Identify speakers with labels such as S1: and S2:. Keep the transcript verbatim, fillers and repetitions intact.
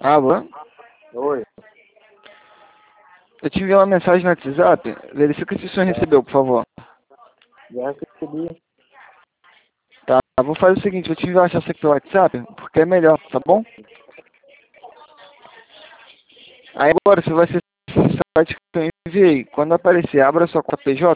S1: Alô?
S2: Oi.
S1: Eu te enviei uma mensagem no WhatsApp. Verifica se o senhor recebeu, por favor.
S2: Já recebi.
S1: Tá, vou fazer o seguinte, vou te enviar a chance aqui pelo WhatsApp, porque é melhor, tá bom? Aí agora você vai ser esse site que eu enviei. Quando aparecer, abra sua conta P J.